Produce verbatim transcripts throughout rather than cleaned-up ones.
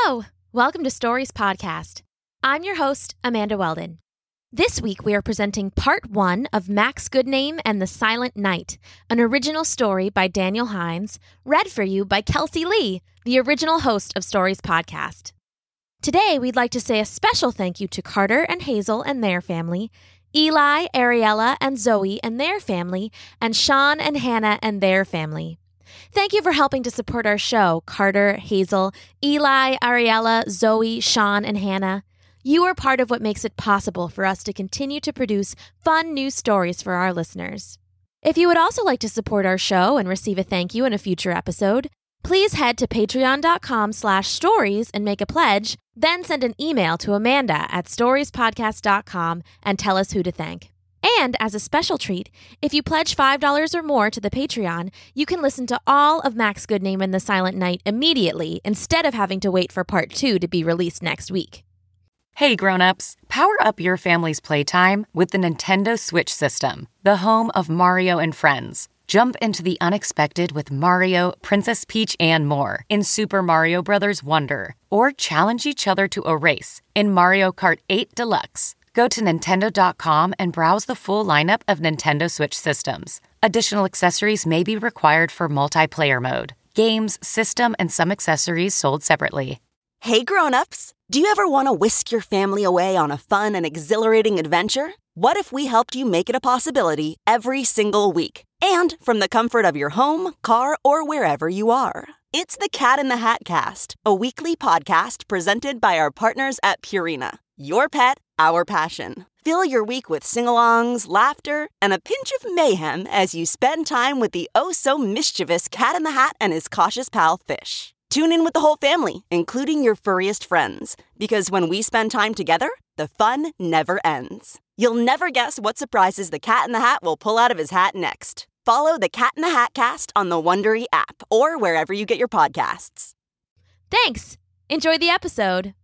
Hello! Welcome to Stories Podcast. I'm your host, Amanda Weldon. This week we are presenting part one of Max Goodname and the Silent Night, an original story by Daniel Hines, read for you by Kelsey Lee, the original host of Stories Podcast. Today we'd like to say a special thank you to Carter and Hazel and their family, Eli, Ariella, and Zoe and their family, and Sean and Hannah and their family. Thank you for helping to support our show, Carter, Hazel, Eli, Ariella, Zoe, Sean, and Hannah. You are part of what makes it possible for us to continue to produce fun new stories for our listeners. If you would also like to support our show and receive a thank you in a future episode, please head to patreon.com slash stories and make a pledge, then send an email to Amanda at storiespodcast dot com and tell us who to thank. And as a special treat, if you pledge five dollars or more to the Patreon, you can listen to all of Max Goodname and the Silent Night immediately instead of having to wait for part two to be released next week. Hey grown-ups, power up your family's playtime with the Nintendo Switch system, the home of Mario and Friends. Jump into the unexpected with Mario, Princess Peach, and more in Super Mario Bros. Wonder, or challenge each other to a race in Mario Kart eight Deluxe. Go to Nintendo dot com and browse the full lineup of Nintendo Switch systems. Additional accessories may be required for multiplayer mode. Games, system, and some accessories sold separately. Hey grown-ups, do you ever want to whisk your family away on a fun and exhilarating adventure? What if we helped you make it a possibility every single week? And from the comfort of your home, car, or wherever you are. It's the Cat in the Hat Cast, a weekly podcast presented by our partners at Purina. Your pet, our passion. Fill your week with sing-alongs, laughter, and a pinch of mayhem as you spend time with the oh-so-mischievous Cat in the Hat and his cautious pal, Fish. Tune in with the whole family, including your furriest friends, because when we spend time together, the fun never ends. You'll never guess what surprises the Cat in the Hat will pull out of his hat next. Follow the Cat in the Hat Cast on the Wondery app or wherever you get your podcasts. Thanks! Enjoy the episode.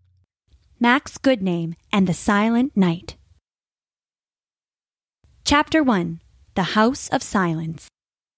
Max Goodname and the Silent Night. Chapter one. The House of Silence.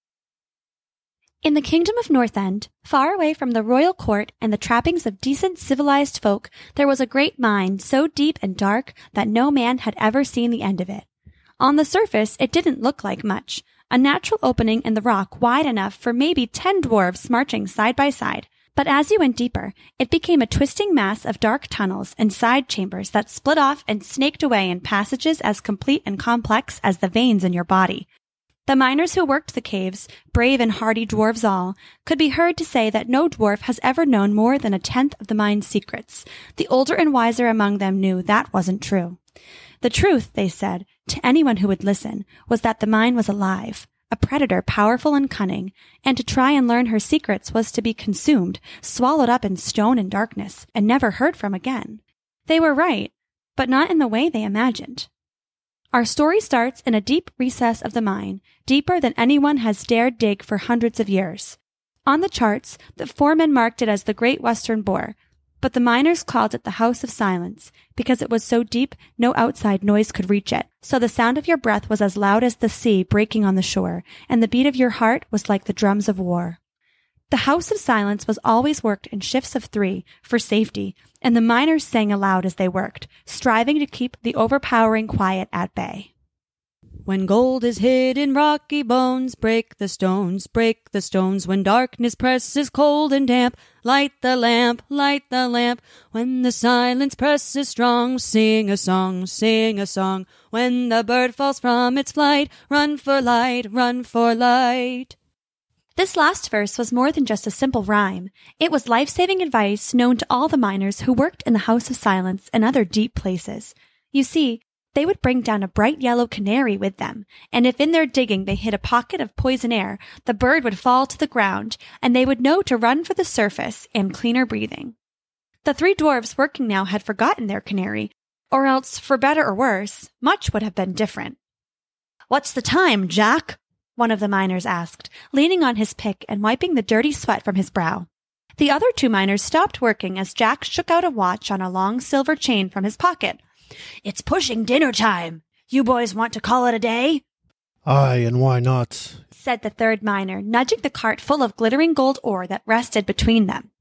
In the kingdom of Northend, far away from the royal court and the trappings of decent civilized folk, there was a great mine so deep and dark that no man had ever seen the end of it. On the surface, it didn't look like much, a natural opening in the rock wide enough for maybe ten dwarves marching side by side. But as you went deeper, it became a twisting mass of dark tunnels and side chambers that split off and snaked away in passages as complete and complex as the veins in your body. The miners who worked the caves, brave and hardy dwarves all, could be heard to say that no dwarf has ever known more than a tenth of the mine's secrets. The older and wiser among them knew that wasn't true. The truth, they said, to anyone who would listen, was that the mine was alive, a predator powerful and cunning, and to try and learn her secrets was to be consumed, swallowed up in stone and darkness, and never heard from again. They were right, but not in the way they imagined. Our story starts in a deep recess of the mine, deeper than anyone has dared dig for hundreds of years. On the charts, the foreman marked it as the Great Western Bore, but the miners called it the House of Silence, because it was so deep no outside noise could reach it, so the sound of your breath was as loud as the sea breaking on the shore, and the beat of your heart was like the drums of war. The House of Silence was always worked in shifts of three, for safety, and the miners sang aloud as they worked, striving to keep the overpowering quiet at bay. When gold is hid in rocky bones, break the stones, break the stones. When darkness presses cold and damp, light the lamp, light the lamp. When the silence presses strong, sing a song, sing a song. When the bird falls from its flight, run for light, run for light. This last verse was more than just a simple rhyme. It was life-saving advice known to all the miners who worked in the House of Silence and other deep places. You see, they would bring down a bright yellow canary with them, and if in their digging they hit a pocket of poison air, the bird would fall to the ground, and they would know to run for the surface and cleaner breathing. The three dwarves working now had forgotten their canary, or else, for better or worse, much would have been different. "What's the time, Jack?" one of the miners asked, leaning on his pick and wiping the dirty sweat from his brow. The other two miners stopped working as Jack shook out a watch on a long silver chain from his pocket. "It's pushing dinner time. You boys want to call it a day?" "Aye, and why not?" said the third miner, nudging the cart full of glittering gold ore that rested between them.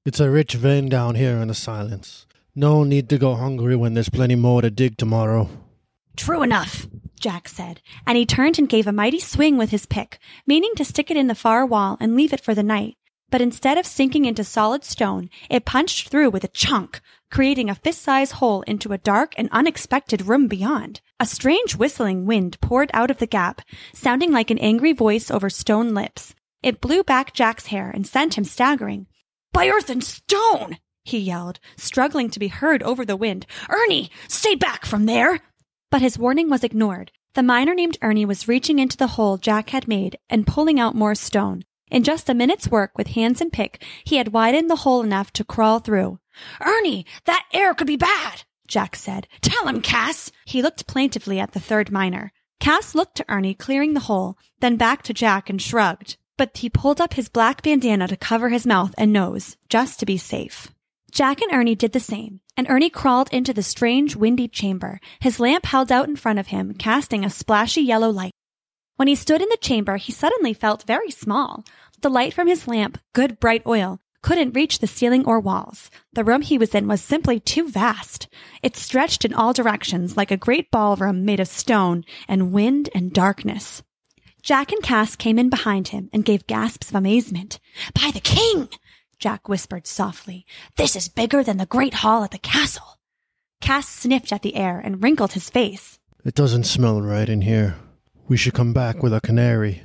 It's a rich vein down here in the silence. No need to go hungry when there's plenty more to dig tomorrow. True enough, Jack said, and he turned and gave a mighty swing with his pick, meaning to stick it in the far wall and leave it for the night. But instead of sinking into solid stone, it punched through with a chunk, creating a fist-sized hole into a dark and unexpected room beyond. A strange whistling wind poured out of the gap, sounding like an angry voice over stone lips. It blew back Jack's hair and sent him staggering. "By earth and stone!" he yelled, struggling to be heard over the wind. "Ernie, stay back from there!" But his warning was ignored. The miner named Ernie was reaching into the hole Jack had made and pulling out more stone. In just a minute's work with hands and pick, he had widened the hole enough to crawl through. "Ernie, that air could be bad," Jack said. "Tell him, Cass." He looked plaintively at the third miner. Cass looked to Ernie clearing the hole, then back to Jack and shrugged. But he pulled up his black bandana to cover his mouth and nose, just to be safe. Jack and Ernie did the same, and Ernie crawled into the strange, windy chamber, his lamp held out in front of him, casting a splashy yellow light. When he stood in the chamber, he suddenly felt very small. The light from his lamp, good bright oil, couldn't reach the ceiling or walls. The room he was in was simply too vast. It stretched in all directions like a great ballroom made of stone and wind and darkness. Jack and Cass came in behind him and gave gasps of amazement. "By the king!" Jack whispered softly. "This is bigger than the great hall at the castle." Cass sniffed at the air and wrinkled his face. It doesn't smell right in here. We should come back with a canary.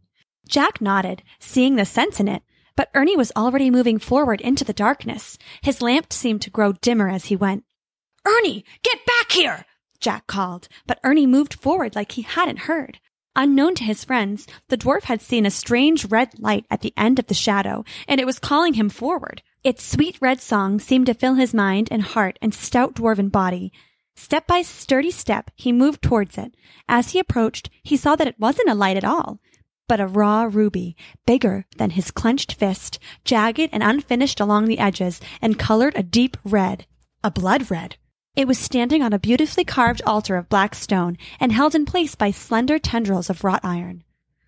Jack nodded, seeing the sense in it, but Ernie was already moving forward into the darkness. His lamp seemed to grow dimmer as he went. "Ernie, get back here!" Jack called, but Ernie moved forward like he hadn't heard. Unknown to his friends, the dwarf had seen a strange red light at the end of the shadow, and it was calling him forward. Its sweet red song seemed to fill his mind and heart and stout dwarven body. Step by sturdy step, he moved towards it. As he approached, he saw that it wasn't a light at all, but a raw ruby, bigger than his clenched fist, jagged and unfinished along the edges, and colored a deep red, a blood red. It was standing on a beautifully carved altar of black stone and held in place by slender tendrils of wrought iron.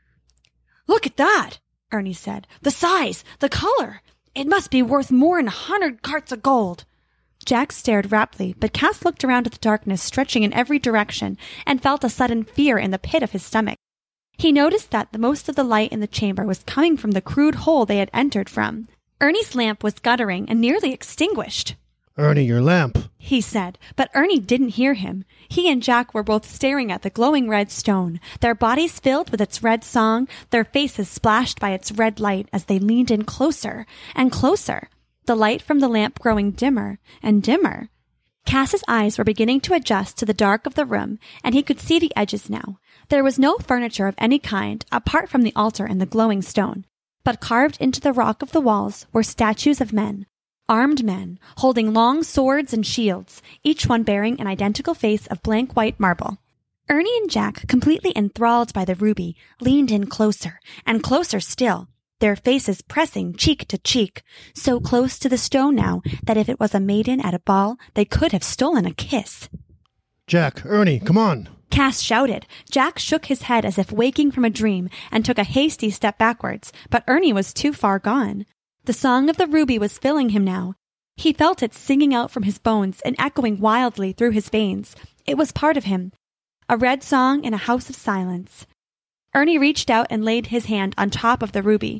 "Look at that!" Ernie said. "The size, the color! It must be worth more than a hundred carts of gold." Jack stared raptly, but Cass looked around at the darkness stretching in every direction and felt a sudden fear in the pit of his stomach. He noticed that the most of the light in the chamber was coming from the crude hole they had entered from. Ernie's lamp was guttering and nearly extinguished. "Ernie, your lamp," he said, but Ernie didn't hear him. He and Jack were both staring at the glowing red stone, their bodies filled with its red song, their faces splashed by its red light as they leaned in closer and closer, the light from the lamp growing dimmer and dimmer. Cass's eyes were beginning to adjust to the dark of the room, and he could see the edges now. There was no furniture of any kind apart from the altar and the glowing stone, but carved into the rock of the walls were statues of men, armed men, holding long swords and shields, each one bearing an identical face of blank white marble. Ernie and Jack, completely enthralled by the ruby, leaned in closer, and closer still, their faces pressing cheek to cheek, so close to the stone now that if it was a maiden at a ball, they could have stolen a kiss. "Jack, Ernie, come on!" Cass shouted. Jack shook his head as if waking from a dream and took a hasty step backwards, but Ernie was too far gone. The song of the ruby was filling him now. He felt it singing out from his bones and echoing wildly through his veins. It was part of him. A red song in a house of silence. Ernie reached out and laid his hand on top of the ruby.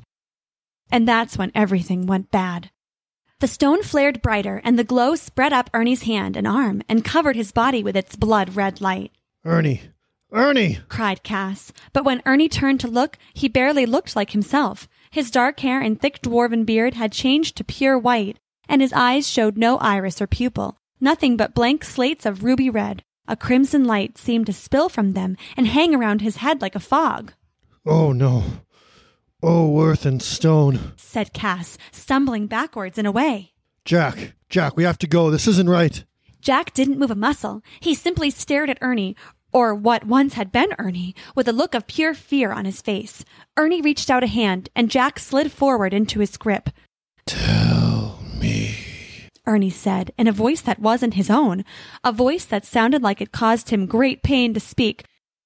And that's when everything went bad. The stone flared brighter, and the glow spread up Ernie's hand and arm and covered his body with its blood-red light. "Ernie! Ernie!" cried Cass. But when Ernie turned to look, he barely looked like himself. His dark hair and thick dwarven beard had changed to pure white, and his eyes showed no iris or pupil, nothing but blank slates of ruby red. A crimson light seemed to spill from them and hang around his head like a fog. "Oh, no. Oh, earth and stone," said Cass, stumbling backwards and away. Jack, Jack, we have to go. This isn't right." Jack didn't move a muscle. He simply stared at Ernie, or what once had been Ernie, with a look of pure fear on his face. Ernie reached out a hand, and Jack slid forward into his grip. "Tell me," Ernie said, in a voice that wasn't his own, a voice that sounded like it caused him great pain to speak.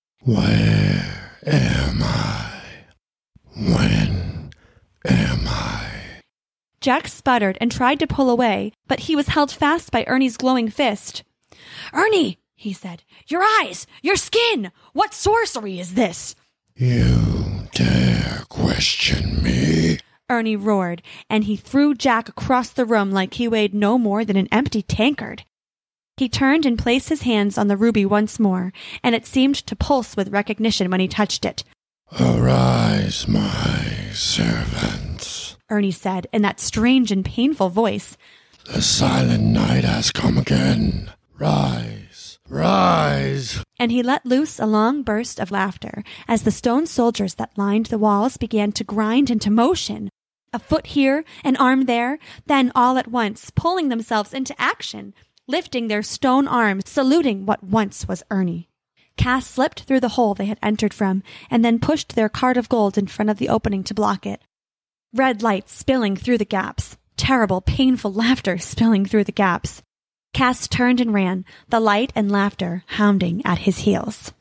"Where am I? When am I?" Jack sputtered and tried to pull away, but he was held fast by Ernie's glowing fist. "Ernie," he said, "your eyes, your skin, what sorcery is this?" "You dare question me?" Ernie roared, and he threw Jack across the room like he weighed no more than an empty tankard. He turned and placed his hands on the ruby once more, and it seemed to pulse with recognition when he touched it. "Arise, my servants," Ernie said in that strange and painful voice. "The silent night has come again. Rise, rise." And he let loose a long burst of laughter as the stone soldiers that lined the walls began to grind into motion. A foot here, an arm there, then all at once pulling themselves into action, lifting their stone arms, saluting what once was Ernie. Cass slipped through the hole they had entered from, and then pushed their cart of gold in front of the opening to block it. Red light spilling through the gaps. Terrible, painful laughter spilling through the gaps. Cass turned and ran, the light and laughter hounding at his heels.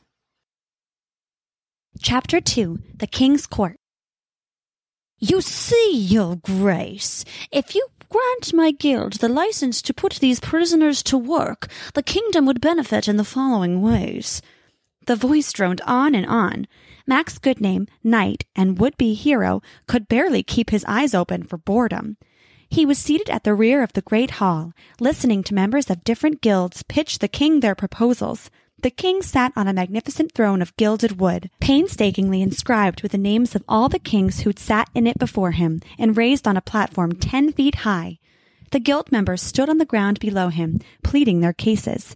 Chapter two. The King's Court. "You see, Your Grace, if you grant my guild the license to put these prisoners to work, the kingdom would benefit in the following ways." The voice droned on and on. Max Goodname, knight and would-be hero, could barely keep his eyes open for boredom. He was seated at the rear of the great hall, listening to members of different guilds pitch the king their proposals. The king sat on a magnificent throne of gilded wood, painstakingly inscribed with the names of all the kings who'd sat in it before him, and raised on a platform ten feet high. The guild members stood on the ground below him, pleading their cases.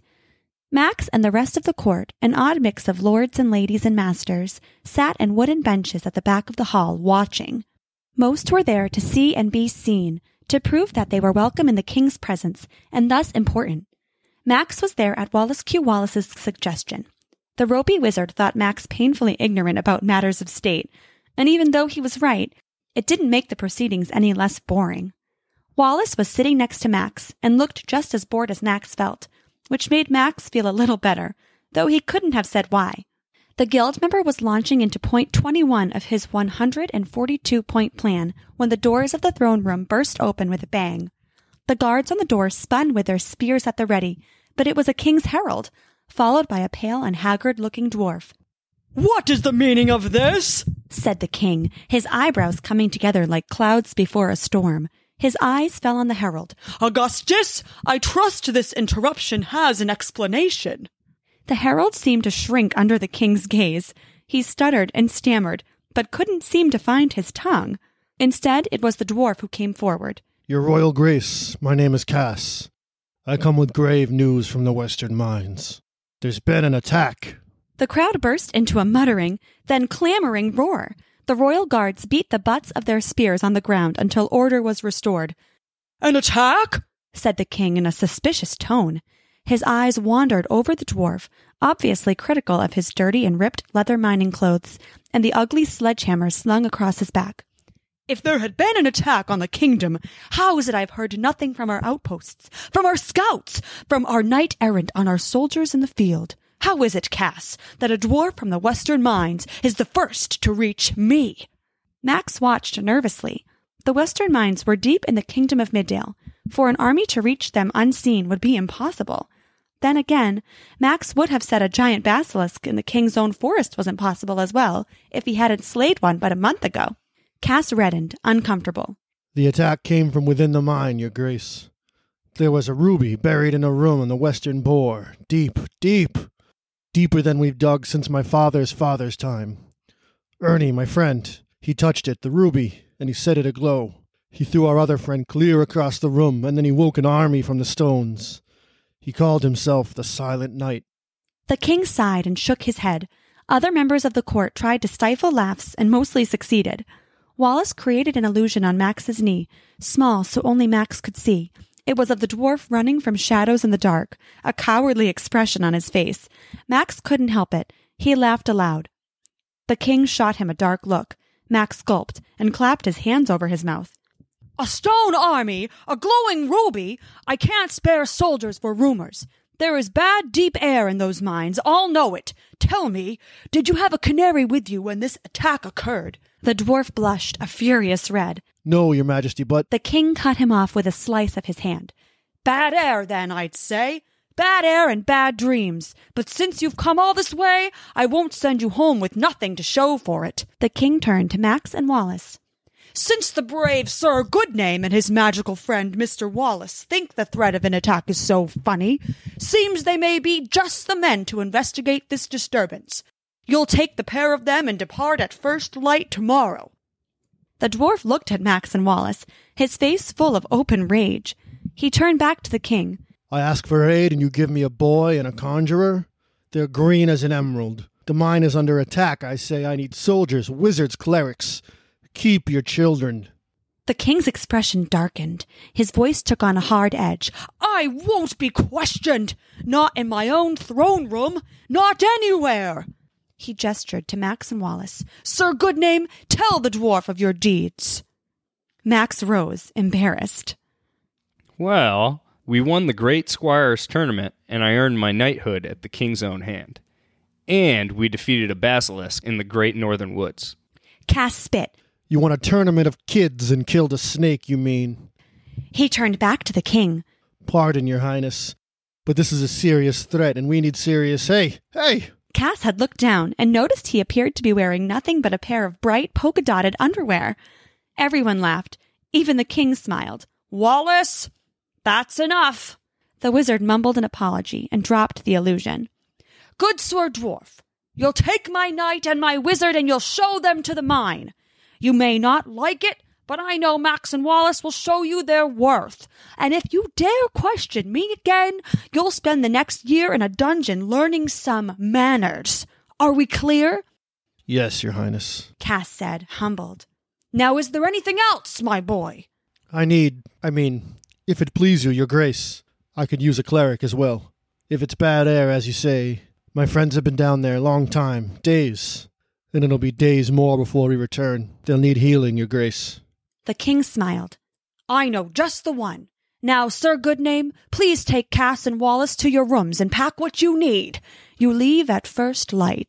Max and the rest of the court, an odd mix of lords and ladies and masters, sat in wooden benches at the back of the hall, watching. Most were there to see and be seen, to prove that they were welcome in the king's presence, and thus important. Max was there at Wallace Q. Wallace's suggestion. The ropey wizard thought Max painfully ignorant about matters of state, and even though he was right, it didn't make the proceedings any less boring. Wallace was sitting next to Max, and looked just as bored as Max felt, which made Max feel a little better, though he couldn't have said why. The guild member was launching into point twenty-one of his one hundred forty-two point plan when the doors of the throne room burst open with a bang. The guards on the door spun with their spears at the ready, but it was a king's herald, followed by a pale and haggard-looking dwarf. "What is the meaning of this?" said the king, his eyebrows coming together like clouds before a storm. His eyes fell on the herald. "Augustus, I trust this interruption has an explanation." The herald seemed to shrink under the king's gaze. He stuttered and stammered, but couldn't seem to find his tongue. Instead, it was the dwarf who came forward. "Your Royal Grace, my name is Cass. I come with grave news from the Western Mines. There's been an attack." The crowd burst into a muttering, then clamoring roar. The royal guards beat the butts of their spears on the ground until order was restored. "An attack?" said the king in a suspicious tone. His eyes wandered over the dwarf, obviously critical of his dirty and ripped leather mining clothes, and the ugly sledgehammer slung across his back. "If there had been an attack on the kingdom, how is it I've heard nothing from our outposts, from our scouts, from our knight-errant on our soldiers in the field? How is it, Cass, that a dwarf from the Western Mines is the first to reach me?" Max watched nervously. The Western Mines were deep in the kingdom of Middale. For an army to reach them unseen would be impossible. Then again, Max would have said a giant basilisk in the king's own forest was impossible as well, if he hadn't slayed one but a month ago. Cass reddened, uncomfortable. "The attack came from within the mine, Your Grace. There was a ruby buried in a room in the western bore, deep, deep, deeper than we've dug since my father's father's time. Ernie, my friend, he touched it, the ruby, and he set it aglow. He threw our other friend clear across the room, and then he woke an army from the stones. He called himself the Silent Knight." The king sighed and shook his head. Other members of the court tried to stifle laughs and mostly succeeded. Wallace created an illusion on Max's knee, small so only Max could see. It was of the dwarf running from shadows in the dark, a cowardly expression on his face. Max couldn't help it. He laughed aloud. The king shot him a dark look. Max gulped and clapped his hands over his mouth. "A stone army, a glowing ruby. I can't spare soldiers for rumors. There is bad, deep air in those mines. All know it. Tell me, did you have a canary with you when this attack occurred?" The dwarf blushed a furious red. No, your majesty, but... The king cut him off with a slice of his hand. Bad air, then, I'd say. Bad air and bad dreams. But since you've come all this way, I won't send you home with nothing to show for it. The king turned to Max and Wallace. Since the brave Sir Goodname and his magical friend Mister Wallace think the threat of an attack is so funny, seems they may be just the men to investigate this disturbance. You'll take the pair of them and depart at first light tomorrow. The dwarf looked at Max and Wallace, his face full of open rage. He turned back to the king. I ask for aid and you give me a boy and a conjurer? They're green as an emerald. The mine is under attack. I say I need soldiers, wizards, clerics. Keep your children. The king's expression darkened. His voice took on a hard edge. I won't be questioned. Not in my own throne room. Not anywhere. He gestured to Max and Wallace. Sir Goodname, tell the dwarf of your deeds. Max rose, embarrassed. Well, we won the Great Squires Tournament, and I earned my knighthood at the king's own hand. And we defeated a basilisk in the Great Northern Woods. Cass spit. You won a tournament of kids and killed a snake, you mean? He turned back to the king. Pardon, your highness, but this is a serious threat, and we need serious... Hey, hey! Cass had looked down and noticed he appeared to be wearing nothing but a pair of bright polka-dotted underwear. Everyone laughed. Even the king smiled. Wallace, that's enough. The wizard mumbled an apology and dropped the illusion. Good Sir Dwarf, you'll take my knight and my wizard and you'll show them to the mine. You may not like it, but I know Max and Wallace will show you their worth. And if you dare question me again, you'll spend the next year in a dungeon learning some manners. Are we clear? Yes, your highness, Cass said, humbled. Now is there anything else, my boy? I need, I mean, if it please you, your grace, I could use a cleric as well. If it's bad air, as you say, my friends have been down there a long time, days. And it'll be days more before we return. They'll need healing, your grace. The king smiled. I know just the one. Now, Sir Goodname, please take Cass and Wallace to your rooms and pack what you need. You leave at first light.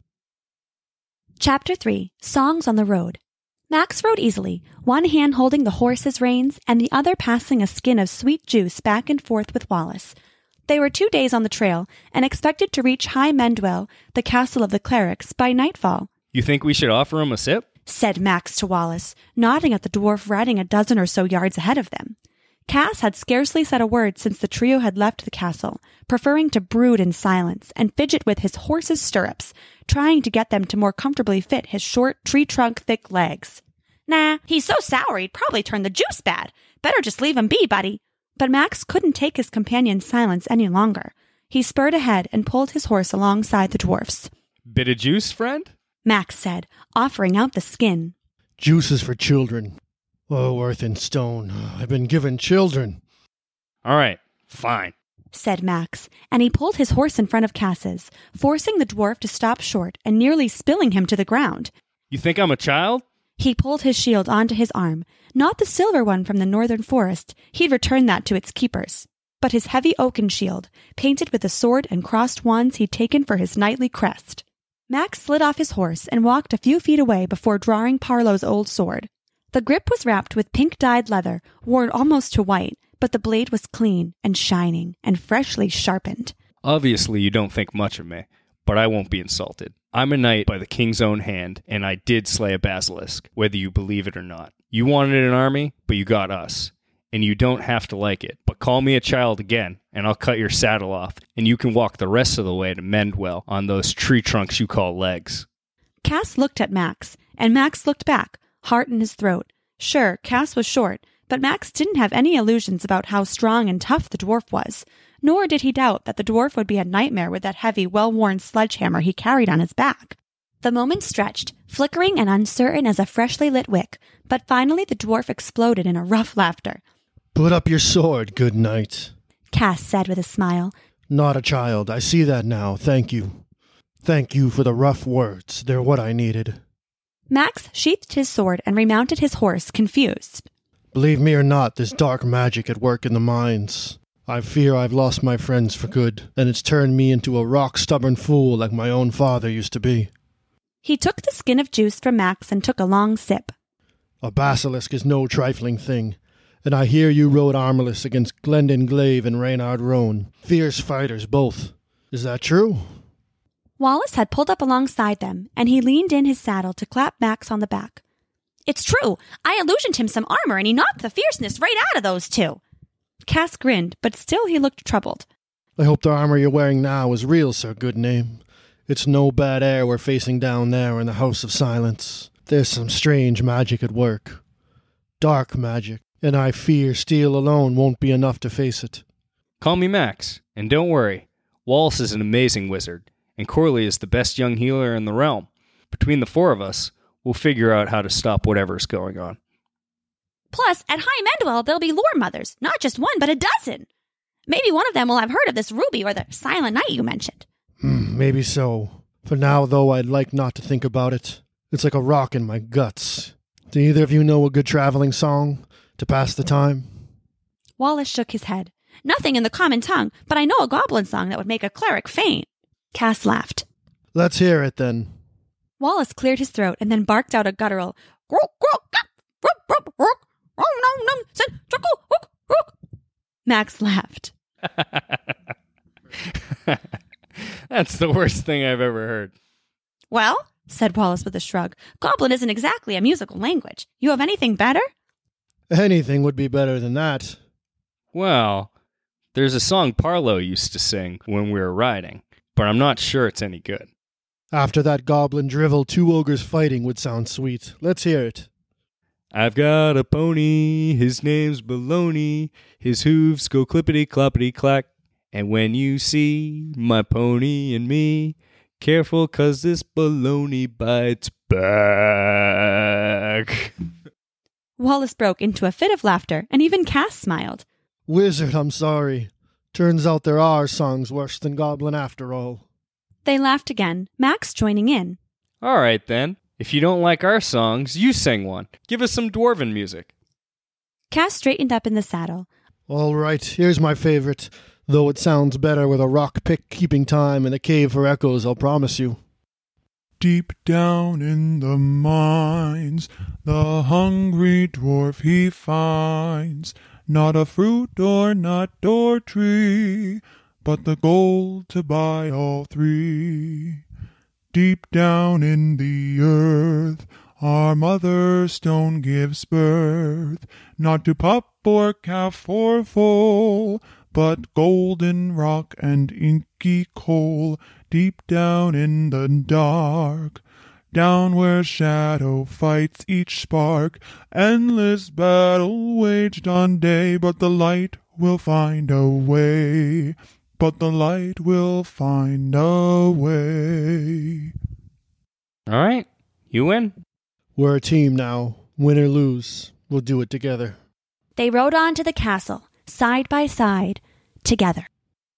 Chapter three. Songs on the Road. Max rode easily, one hand holding the horse's reins and the other passing a skin of sweet juice back and forth with Wallace. They were two days on the trail and expected to reach High Mendwell, the castle of the clerics, by nightfall. You think we should offer him a sip? Said Max to Wallace, nodding at the dwarf riding a dozen or so yards ahead of them. Cass had scarcely said a word since the trio had left the castle, preferring to brood in silence and fidget with his horse's stirrups, trying to get them to more comfortably fit his short, tree-trunk-thick legs. Nah, he's so sour he'd probably turn the juice bad. Better just leave him be, buddy. But Max couldn't take his companion's silence any longer. He spurred ahead and pulled his horse alongside the dwarf's. Bit of juice, friend? Max said, offering out the skin. Juice is for children. Oh, earth and stone, I've been given children. All right, fine, said Max, and he pulled his horse in front of Cass's, forcing the dwarf to stop short and nearly spilling him to the ground. You think I'm a child? He pulled his shield onto his arm, not the silver one from the northern forest. He'd returned that to its keepers, but his heavy oaken shield, painted with the sword and crossed wands he'd taken for his knightly crest. Max slid off his horse and walked a few feet away before drawing Parlow's old sword. The grip was wrapped with pink-dyed leather, worn almost to white, but the blade was clean and shining and freshly sharpened. Obviously, you don't think much of me, but I won't be insulted. I'm a knight by the king's own hand, and I did slay a basilisk, whether you believe it or not. You wanted an army, but you got us. And you don't have to like it, but call me a child again, and I'll cut your saddle off, and you can walk the rest of the way to Mendwell on those tree trunks you call legs. Cass looked at Max, and Max looked back, heart in his throat. Sure, Cass was short, but Max didn't have any illusions about how strong and tough the dwarf was, nor did he doubt that the dwarf would be a nightmare with that heavy, well-worn sledgehammer he carried on his back. The moment stretched, flickering and uncertain as a freshly lit wick, but finally the dwarf exploded in a rough laughter. Put up your sword, good knight, Cass said with a smile. Not a child, I see that now, thank you. Thank you for the rough words, they're what I needed. Max sheathed his sword and remounted his horse, confused. Believe me or not, there's dark magic at work in the mines. I fear I've lost my friends for good, and it's turned me into a rock-stubborn fool like my own father used to be. He took the skin of juice from Max and took a long sip. A basilisk is no trifling thing, and I hear you rode armorless against Glendon Glaive and Reynard Roan. Fierce fighters both. Is that true? Wallace had pulled up alongside them, and he leaned in his saddle to clap Max on the back. It's true. I illusioned him some armor, and he knocked the fierceness right out of those two. Cass grinned, but still he looked troubled. I hope the armor you're wearing now is real, Sir Goodname. It's no bad air we're facing down there in the House of Silence. There's some strange magic at work. Dark magic, and I fear steel alone won't be enough to face it. Call me Max, and don't worry. Wallace is an amazing wizard, and Corley is the best young healer in the realm. Between the four of us, we'll figure out how to stop whatever's going on. Plus, at High Mendwell, there'll be lore mothers. Not just one, but a dozen. Maybe one of them will have heard of this ruby or the Silent Night you mentioned. Hmm, maybe so. For now, though, I'd like not to think about it. It's like a rock in my guts. Do either of you know a good traveling song to pass the time? Wallace shook his head. Nothing in the common tongue, but I know a goblin song that would make a cleric faint. Cass laughed. Let's hear it, then. Wallace cleared his throat and then barked out a guttural, "Grok, grok, gap, rup, rup, rook, rom, nom, nom, sen, chuckle, hook, hook." Max laughed. That's the worst thing I've ever heard. Well, said Wallace with a shrug, goblin isn't exactly a musical language. You have anything better? Anything would be better than that. Well, there's a song Parlow used to sing when we were riding, but I'm not sure it's any good. After that goblin drivel, two ogres fighting would sound sweet. Let's hear it. I've got a pony, his name's Baloney, his hooves go clippity-cloppity-clack, and when you see my pony and me, careful 'cause this baloney bites back. Wallace broke into a fit of laughter, and even Cass smiled. Wizard, I'm sorry. Turns out there are songs worse than goblin after all. They laughed again, Max joining in. All right, then. If you don't like our songs, you sing one. Give us some dwarven music. Cass straightened up in the saddle. All right, here's my favorite, though it sounds better with a rock pick keeping time and a cave for echoes, I'll promise you. Deep down in the mines, the hungry dwarf he finds not a fruit or nut or tree, but the gold to buy all three. Deep down in the earth, our mother stone gives birth, not to pup or calf or foal, but golden rock and inky coal, deep down in the dark. Down where shadow fights each spark, endless battle waged on day, but the light will find a way. But the light will find a way. All right, you win. We're a team now. Win or lose, we'll do it together. They rode on to the castle, side by side, together.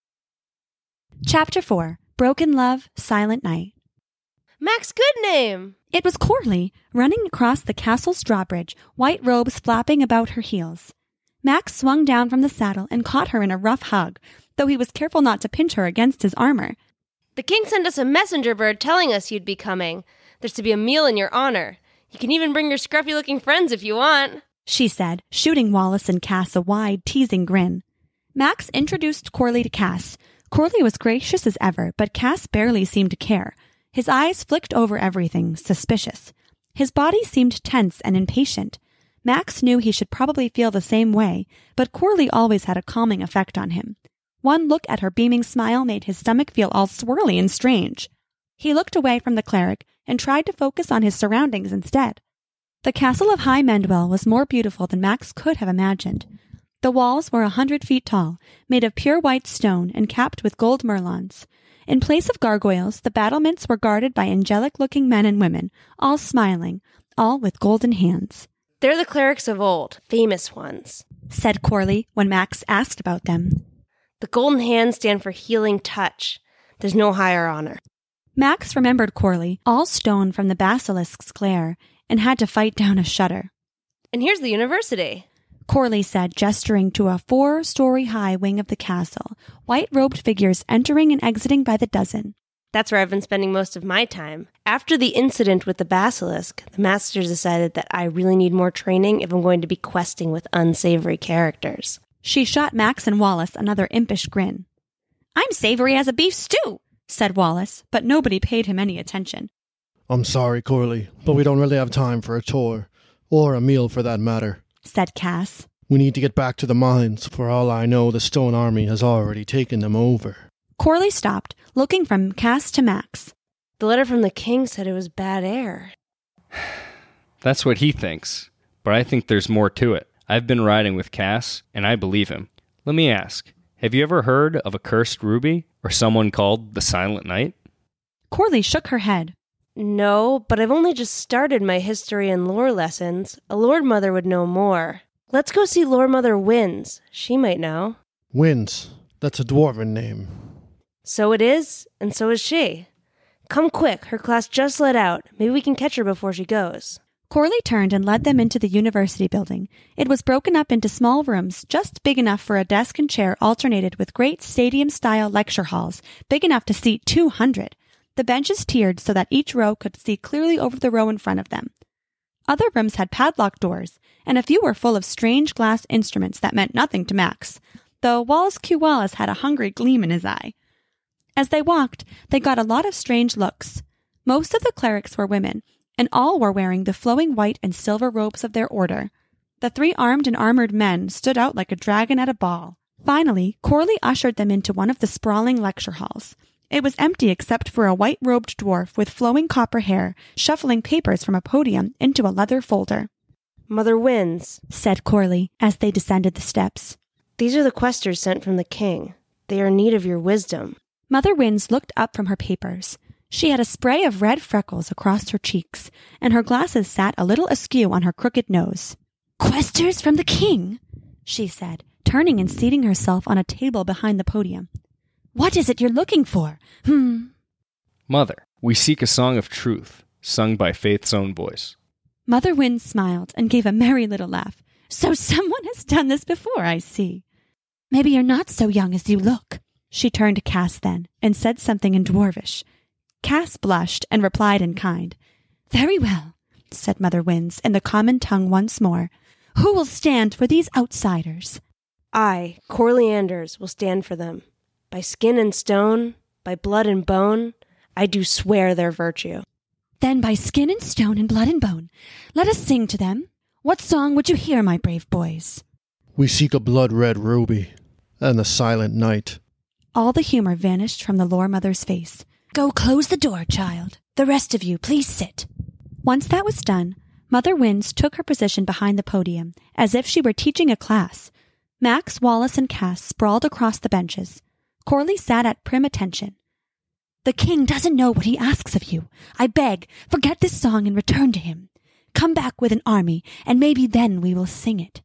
Chapter four. Broken Love, Silent Night. Max Goodname! It was Corley, running across the castle's drawbridge, white robes flapping about her heels. Max swung down from the saddle and caught her in a rough hug, though he was careful not to pinch her against his armor. The king sent us a messenger bird telling us you'd be coming. There's to be a meal in your honor. You can even bring your scruffy-looking friends if you want, she said, shooting Wallace and Cass a wide, teasing grin. Max introduced Corley to Cass. Corley was gracious as ever, but Cass barely seemed to care. His eyes flicked over everything, suspicious. His body seemed tense and impatient. Max knew he should probably feel the same way, but Corley always had a calming effect on him. One look at her beaming smile made his stomach feel all swirly and strange. He looked away from the cleric and tried to focus on his surroundings instead. The castle of High Mendwell was more beautiful than Max could have imagined. The walls were a hundred feet tall, made of pure white stone and capped with gold merlons. In place of gargoyles, the battlements were guarded by angelic-looking men and women, all smiling, all with golden hands. They're the clerics of old, famous ones, said Corley when Max asked about them. The golden hands stand for healing touch. There's no higher honor. Max remembered Corley, all stone from the basilisk's glare, and had to fight down a shudder. And here's the university, Corley said, gesturing to a four-story high wing of the castle, white-robed figures entering and exiting by the dozen. That's where I've been spending most of my time. After the incident with the basilisk, the masters decided that I really need more training if I'm going to be questing with unsavory characters. She shot Max and Wallace another impish grin. I'm savory as a beef stew, said Wallace, but nobody paid him any attention. I'm sorry, Corley, but we don't really have time for a tour, or a meal for that matter, said Cass. We need to get back to the mines. For all I know, the Stone Army has already taken them over. Corley stopped, looking from Cass to Max. The letter from the king said it was bad air. That's what he thinks, but I think there's more to it. I've been riding with Cass, and I believe him. Let me ask, have you ever heard of a cursed ruby, or someone called the Silent Knight? Corley shook her head. No, but I've only just started my history and lore lessons. A Lord Mother would know more. Let's go see Lord Mother Wins. She might know. Wins? That's a dwarven name. So it is, and so is she. Come quick, her class just let out. Maybe we can catch her before she goes. Corley turned and led them into the university building. It was broken up into small rooms, just big enough for a desk and chair alternated with great stadium-style lecture halls, big enough to seat two hundred. The benches tiered so that each row could see clearly over the row in front of them. Other rooms had padlocked doors, and a few were full of strange glass instruments that meant nothing to Max, though Wallace Q. Wallace had a hungry gleam in his eye. As they walked, they got a lot of strange looks. Most of the clerics were women, and all were wearing the flowing white and silver robes of their order. The three armed and armored men stood out like a dragon at a ball. Finally, Corley ushered them into one of the sprawling lecture halls. It was empty except for a white-robed dwarf with flowing copper hair, shuffling papers from a podium into a leather folder. Mother Wins, said Corley as they descended the steps. These are the questers sent from the king. They are in need of your wisdom. Mother Wins looked up from her papers. She had a spray of red freckles across her cheeks, and her glasses sat a little askew on her crooked nose. Questers from the king, she said, turning and seating herself on a table behind the podium. What is it you're looking for? Hmm. Mother, we seek a song of truth, sung by Faith's own voice. Mother Wins smiled and gave a merry little laugh. So someone has done this before, I see. Maybe you're not so young as you look. She turned to Cass then and said something in Dwarvish. Cass blushed and replied in kind. Very well, said Mother Wins in the common tongue once more. Who will stand for these outsiders? I, Corley Anders, will stand for them. By skin and stone, by blood and bone, I do swear their virtue. Then by skin and stone and blood and bone, let us sing to them. What song would you hear, my brave boys? We seek a blood-red ruby, and the Silent Knight. All the humor vanished from the Lore Mother's face. Go close the door, child. The rest of you, please sit. Once that was done, Mother Wins took her position behind the podium, as if she were teaching a class. Max, Wallace, and Cass sprawled across the benches. Corley sat at prim attention. The king doesn't know what he asks of you. I beg, forget this song and return to him. Come back with an army, and maybe then we will sing it.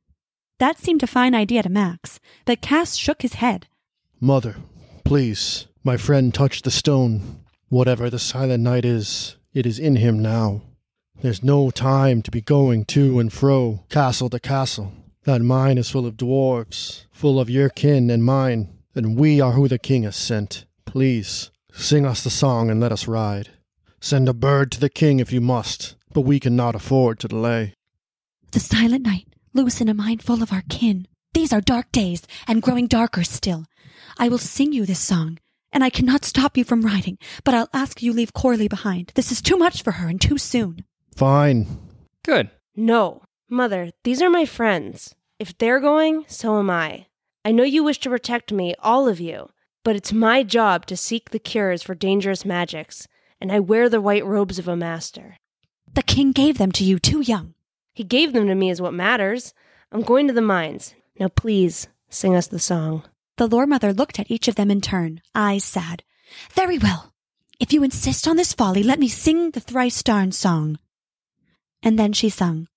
That seemed a fine idea to Max, but Cass shook his head. Mother, please, my friend touched the stone. Whatever the Silent Knight is, it is in him now. There's no time to be going to and fro, castle to castle. That mine is full of dwarves, full of your kin and mine, and we are who the king has sent. Please, sing us the song and let us ride. Send a bird to the king if you must, but we cannot afford to delay. The Silent Knight, loose in a mine full of our kin. These are dark days, and growing darker still. I will sing you this song, and I cannot stop you from riding, but I'll ask you leave Corley behind. This is too much for her, and too soon. Fine. Good. No. Mother, these are my friends. If they're going, so am I. I know you wish to protect me, all of you, but it's my job to seek the cures for dangerous magics, and I wear the white robes of a master. The king gave them to you too young. He gave them to me is what matters. I'm going to the mines. Now please, sing us the song. The Lore Mother looked at each of them in turn, eyes sad. Very well. If you insist on this folly, let me sing the thrice-darned song. And then she sung.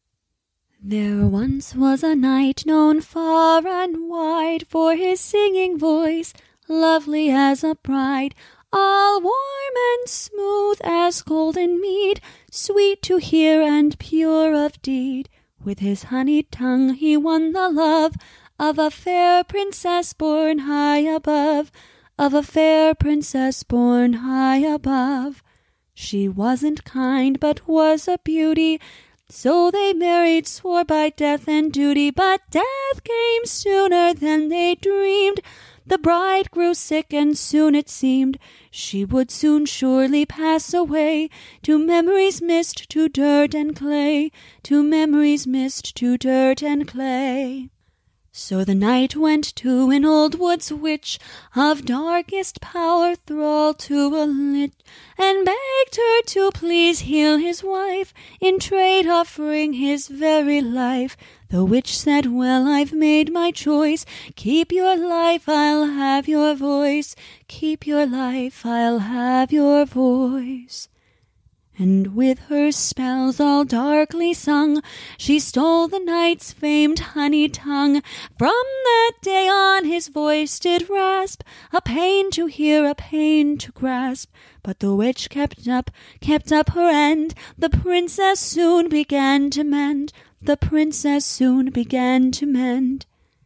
There once was a knight known far and wide for his singing voice, lovely as a bride, all warm and smooth as golden mead, sweet to hear and pure of deed. With his honeyed tongue he won the love of a fair princess born high above. of a fair princess born high above. She wasn't kind, but was a beauty, so they married, swore by death and duty, but death came sooner than they dreamed. The bride grew sick, and soon it seemed she would soon surely pass away, to memories mist, to dirt and clay, to memories mist, to dirt and clay. So the knight went to an old woods witch, of darkest power, thrall to a lich, and begged her to please heal his wife, in trade offering his very life. The witch said, well, I've made my choice. Keep your life, I'll have your voice. Keep your life, I'll have your voice. And with her spells all darkly sung, she stole the knight's famed honey tongue. From that day on his voice did rasp, a pain to hear, a pain to grasp. But the witch kept up, kept up her end. The princess soon began to mend. The princess soon began to mend.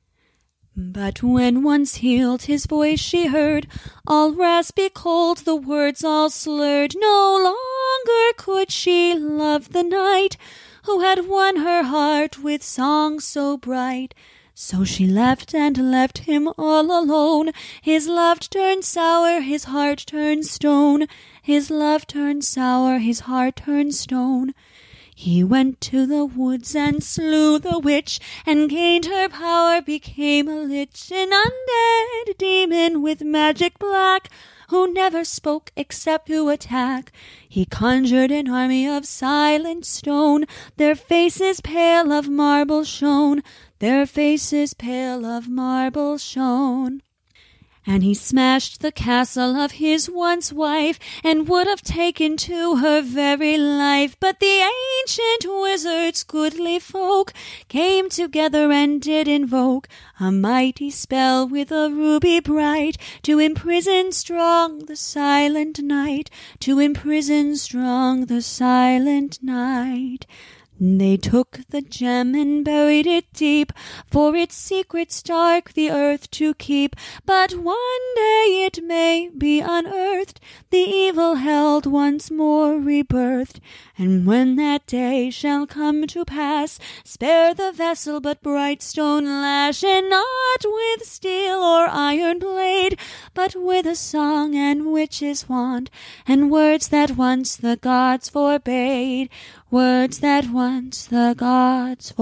But when once healed his voice she heard, all raspy cold, the words all slurred. No longer could she love the knight, who had won her heart with song so bright. So she left and left him all alone. His love turned sour, his heart turned stone. His love turned sour, his heart turned stone. He went to the woods and slew the witch, and gained her power, became a lich, an undead demon with magic black, who never spoke except to attack. He conjured an army of silent stone, their faces pale of marble shone, their faces pale of marble shone. And he smashed the castle of his once wife, and would have taken to her very life. But the ancient wizards, goodly folk, came together and did invoke a mighty spell with a ruby bright, to imprison strong the silent night, to imprison strong the silent night. They took the gem and buried it deep, for its secrets dark the earth to keep. But one day it may be unearthed, the evil held once more rebirthed. And when that day shall come to pass, spare the vessel but bright stone lash, and not with steel or iron blade, but with a song and witch's wand, and words that once the gods forbade, words that once the gods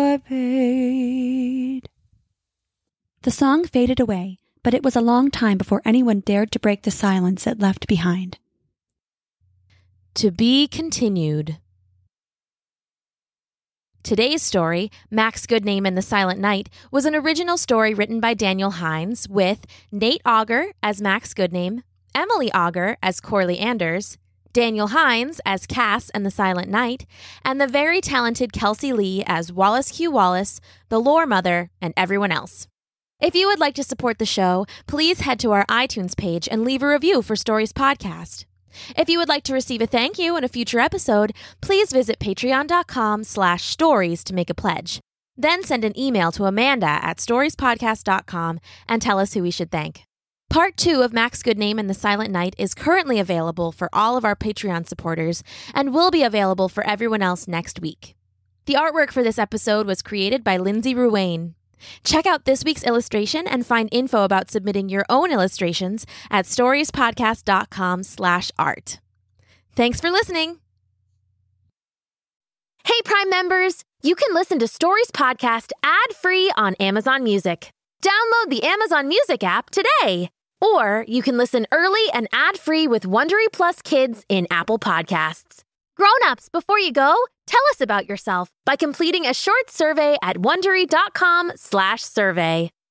forbade. The song faded away, but it was a long time before anyone dared to break the silence it left behind. To be continued. Today's story, Mac's Goodname and the Silent Night, was an original story written by Daniel Hines with Nate Auger as Mac's Goodname, Emily Auger as Corley Anders, Daniel Hines as Cass and the Silent Night, and the very talented Kelsey Lee as Wallace Q. Wallace, the Lore Mother, and everyone else. If you would like to support the show, please head to our iTunes page and leave a review for Stories Podcast. If you would like to receive a thank you in a future episode, please visit patreon.com slash stories to make a pledge. Then send an email to Amanda at storiespodcast dot com and tell us who we should thank. Part two of Mac's Goodname and the Silent Night is currently available for all of our Patreon supporters and will be available for everyone else next week. The artwork for this episode was created by Lindsay Ruane. Check out this week's illustration and find info about submitting your own illustrations at storiespodcast.com slash art. Thanks for listening. Hey, Prime members, you can listen to Stories Podcast ad-free on Amazon Music. Download the Amazon Music app today. Or you can listen early and ad-free with Wondery Plus Kids in Apple Podcasts. Grown-ups, before you go, tell us about yourself by completing a short survey at Wondery.com slash survey.